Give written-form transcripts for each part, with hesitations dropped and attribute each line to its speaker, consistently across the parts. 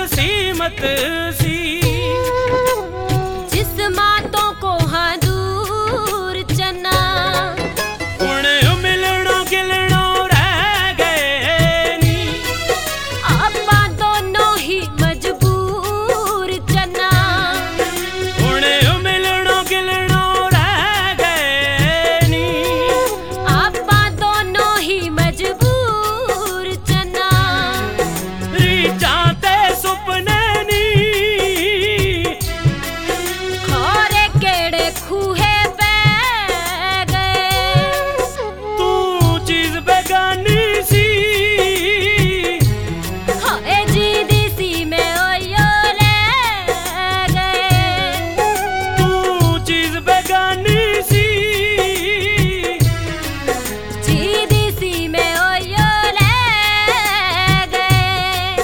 Speaker 1: नसीमत सी।
Speaker 2: जिस्मातों को हाँ दूर चना,
Speaker 1: हुण मिलणों गिलणों रह गए नी।
Speaker 2: आपां दोनों ही मजबूर चना।
Speaker 1: हुण मिलणों गिलणों रह गए नी।
Speaker 2: आपां दोनों ही मजबूर चना।
Speaker 1: रीचां ते सुपने नी,
Speaker 2: खोरे केड़े खूहे पै गए।
Speaker 1: तू चीज बेगानी सी।
Speaker 2: हाय जी दी सी मैं ओयो ले गए।
Speaker 1: तू चीज बेगानी सी।
Speaker 2: जी दी सी मैं ओयो ले गए।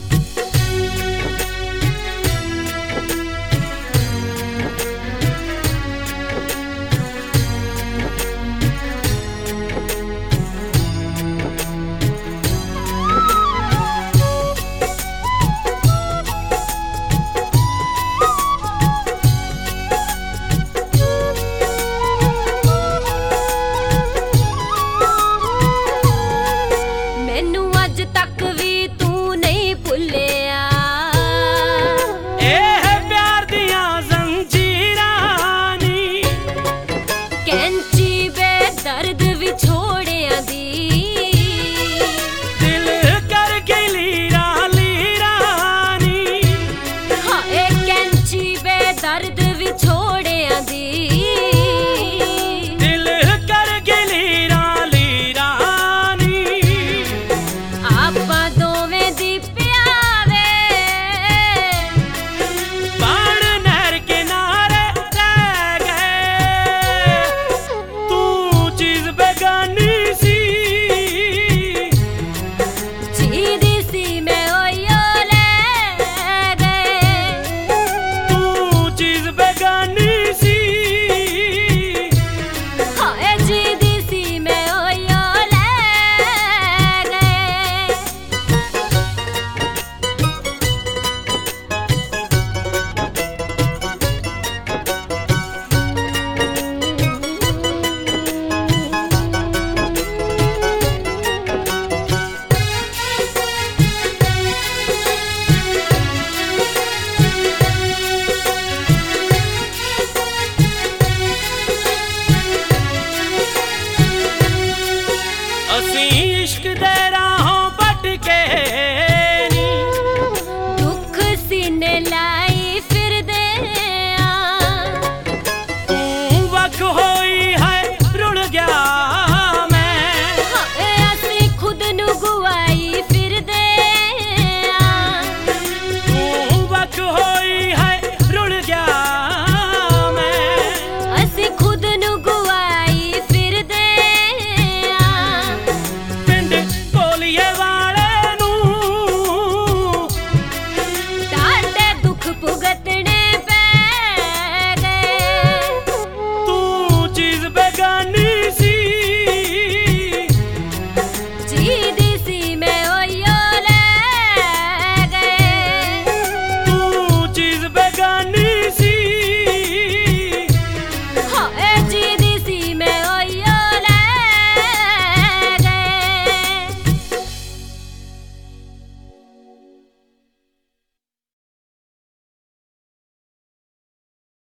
Speaker 2: मैनू अज तक भी तू नहीं भुलिया।
Speaker 1: एह प्यार दियां जंजीरां नी।
Speaker 2: कैंची बेदर्द विछोड़िया दी।
Speaker 1: दिल कर गई लीरा लीरा नी।
Speaker 2: हाय कैंची बेदर्द विछोड़िया दी।
Speaker 1: दिल कर गई लीरा लीरा नी।
Speaker 2: आपां दोवें दी प्यावे
Speaker 1: बाण नहर किनारे रह गए। तू चीज बेगानी सी।
Speaker 2: जी दी सी मैं ओयो ले गए।
Speaker 1: तू चीज बेगानी सी।
Speaker 2: हाय जी दी सी मैं ओयो ले गए।
Speaker 1: असीं इश्क दे राहों भटके नी।
Speaker 2: दुख सीने लाई